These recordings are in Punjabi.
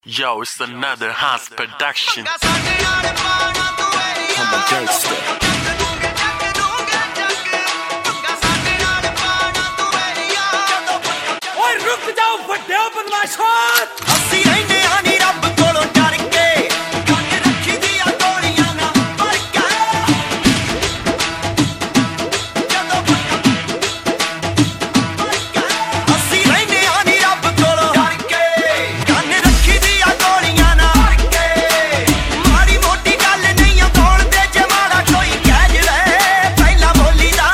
Yo, it's another Hans production. I'm a gangster. ਓਏ ਰੁਕ ਜਾਓ ਵੱਡਿਓ ਬਦਮਾਸ਼ੋ ਅਸੀਂ ਰਹਿੰਦੇ ਆ ਨੀ ਰੱਬ ਕੋਲੋਂ ਡਰ ਕੇ ਕੰਨ ਰੱਖੀ ਦੀਆਂ ਗੋਲੀਆਂ ਨਾ ਭਰ ਕੇ ਜਦੋਂ ਅਸੀਂ ਰਹਿੰਦੇ ਆ ਨੀ ਰੱਬ ਕੋਲੋਂ ਡਰ ਕੇ ਕੰਨ ਰੱਖੀ ਦੀਆਂ ਗੋਲੀਆਂ ਨਾ ਭਰ ਕੇ ਮਾੜੀ ਮੋਟੀ ਗੱਲ ਨਹੀਂ ਤੋੜਦੇ ਜੇ ਮਾੜਾ ਕੋਈ ਕਹਿ ਜਵੇ ਪਹਿਲਾਂ ਬੋਲੀ ਦਾ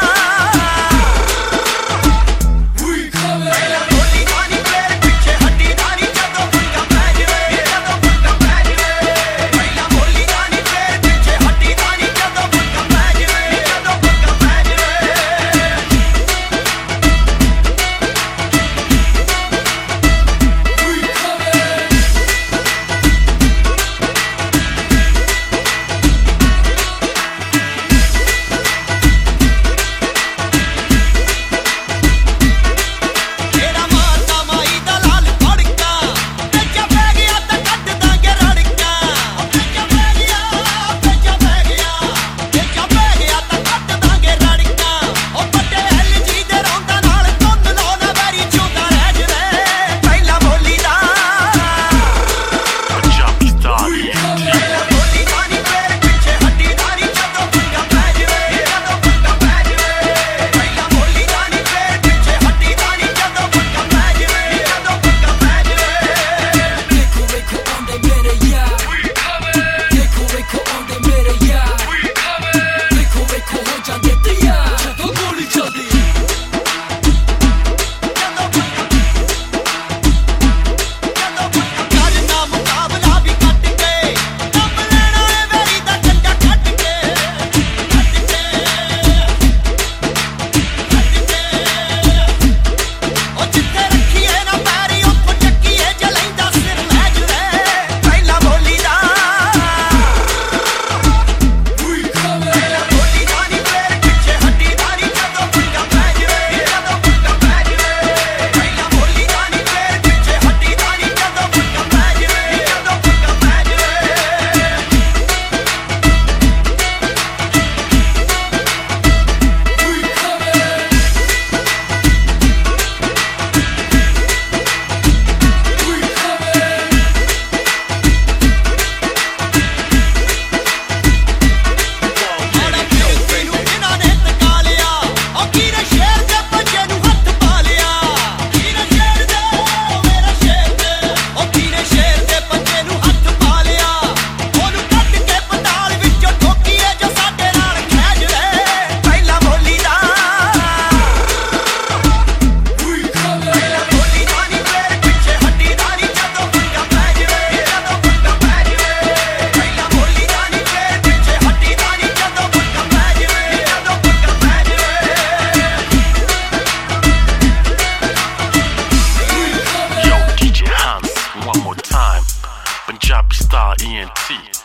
Punjabi Star ENT.